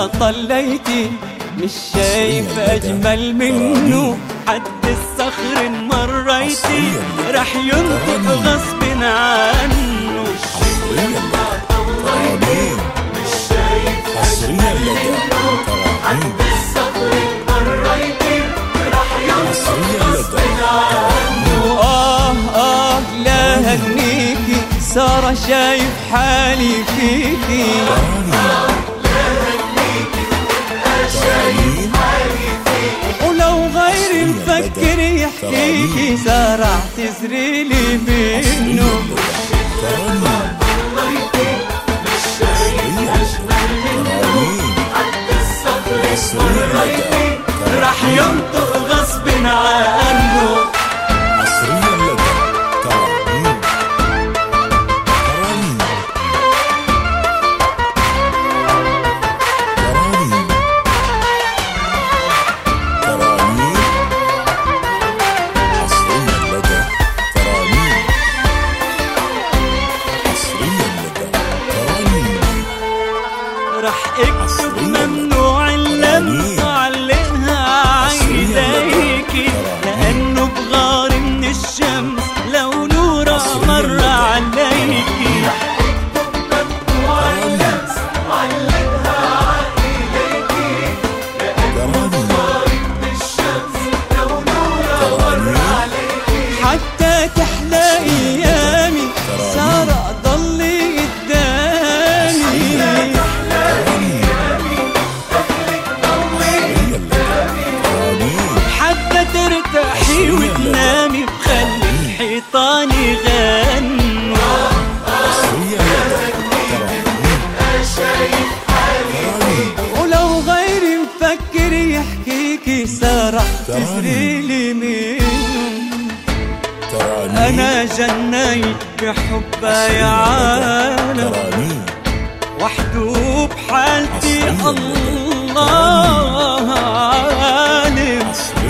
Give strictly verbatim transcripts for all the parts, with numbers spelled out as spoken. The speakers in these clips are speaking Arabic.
لما طليتي مش شايف أجمل منه، حد الصخر مريتي راح ينطق غصب عنه. لما طليتي مش شايف أجمل منه، حد الصخر مريتي راح ينطق غصب عنه. آه آه لا هنيكي سارة شايف حالي فيكي، ولو غيري مفكر يحكيكي سارة اعتذري لي منه. راح ينطق غصب عنه. راح اكتب ممنوع اللمس وعلقها عيديكي، لانه بغار من الشمس لو نوره مر عليكي. راح اكتب ممنوع اللمس وعلقها عيديكي، لانه بغار من الشمس لو نوره مر عليكي. حتى تحلى ايامي سارة ضلي ترتاحي وتنامي وخلي الحيطان يغنوا. ولو غيري مفكر يحكيكي سارة اعتذري لي منه. أنا جنيت بحبها يا عالم، وحده بحالتي الله عالم.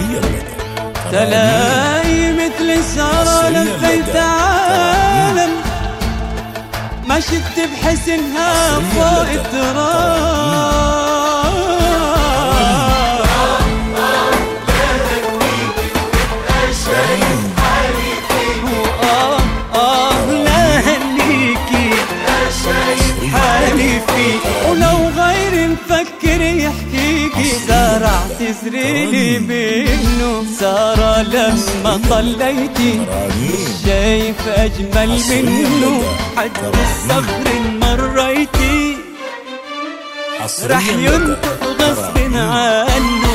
تلاقي مثل سارة لفيت عالم، ما شفت بحسنها فوق التراب. آه آه لا هنيكي شايف حالي فيك، ولو غيري مفكر يحكيكي سارة اعتذري لي منه. سارة لما طليتي مش شايف أجمل منه، حد الصخر مريتي راح ينطق غصب عنه.